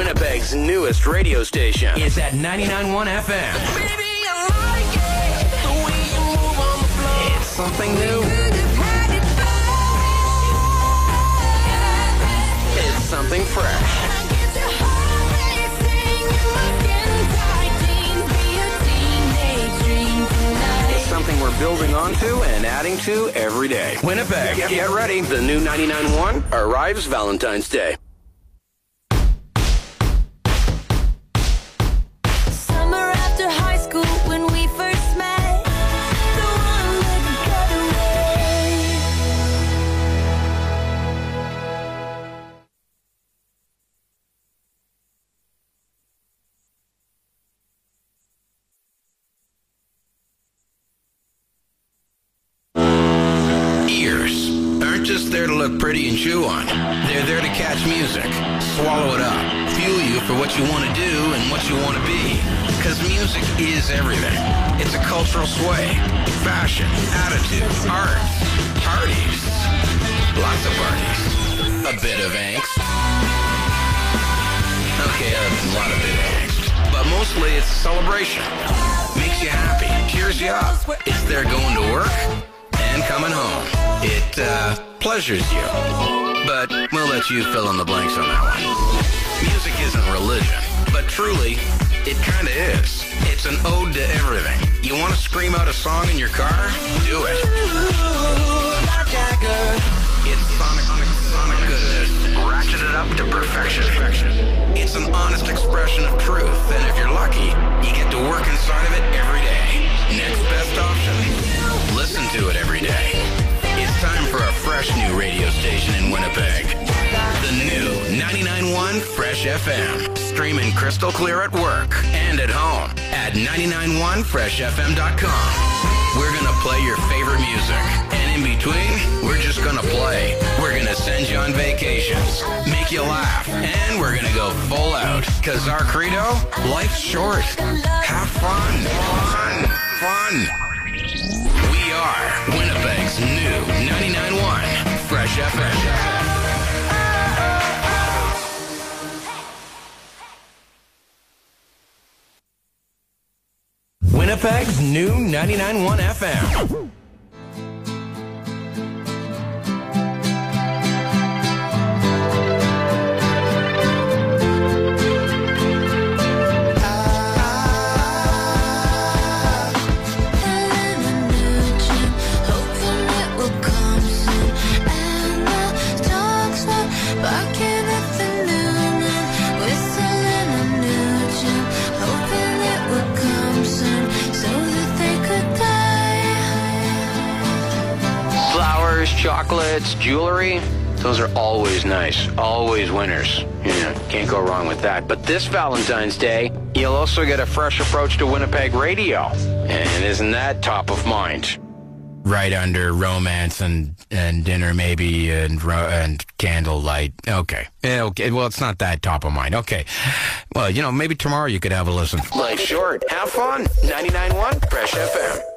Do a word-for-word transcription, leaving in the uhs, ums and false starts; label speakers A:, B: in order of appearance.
A: Winnipeg's newest radio station is at ninety-nine point one F M.
B: Baby, I like it, the way you move on the floor.
A: It's something new. It's something fresh. It's something we're building onto and adding to every day. Winnipeg, get ready. The new ninety-nine point one arrives Valentine's Day.
C: Summer after high school when we first met, the one that got away.
A: Ears aren't just there to look pretty and chew on. They're there to catch music, swallow it up, fuel you for what you want to do and what you want to be. Because music is everything. It's a cultural sway, fashion, attitude, art, parties, lots of parties, a bit of angst. Okay, a lot of bit of angst. But mostly it's a celebration. Makes you happy, cheers you up. It's there going to work and coming home. It, uh, pleasures you. But we'll let you fill in the blanks on that one. Music isn't religion, but truly, it kinda is. It's an ode to everything. You want to scream out a song in your car? Do it. It's sonic, sonic goodness, ratcheted up to perfection. It's an honest expression of truth, and if you're lucky, you get to work inside of it every day. Next best option? Listen to it every day. It's time for a fresh new radio station in Winnipeg. The new ninety-nine point one Fresh F M. Streaming crystal clear at work and at home at ninety-nine point one fresh f m dot com. We're going to play your favorite music. And in between, we're just going to play. We're going to send you on vacations, make you laugh, and we're going to go full out. Because our credo, life's short. Have fun. Fun. Fun. We are Winnipeg's new ninety-nine point one Fresh F M. Winnipeg's new ninety-nine point one F M. Chocolates, jewelry, those are always nice, always winners. You know, can't go wrong with that. But this Valentine's Day, you'll also get a fresh approach to Winnipeg radio. And isn't that top of mind? Right under romance and, and dinner maybe and ro- and candlelight. Okay. Yeah, okay. Well, it's not that top of mind. Okay. Well, you know, maybe tomorrow you could have a listen. Life's short. Have fun. ninety-nine point one Fresh F M.